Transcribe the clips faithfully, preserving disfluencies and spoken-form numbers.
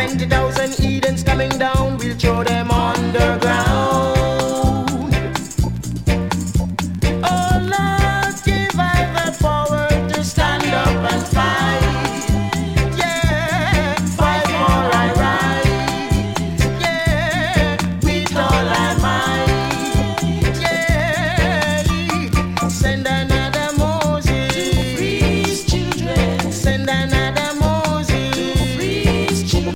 seventy thousand Edens coming down, we'll throw them underground. Oh Lord, give I the power to stand up and fight. Yeah, fight for our rights. Yeah, with all our might. Yeah, send another Moses to free his children. Send another Moses to free his children.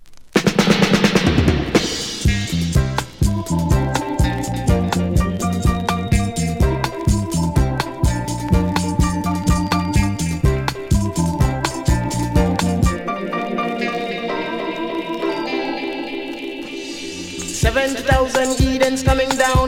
seventy thousand Edens coming down,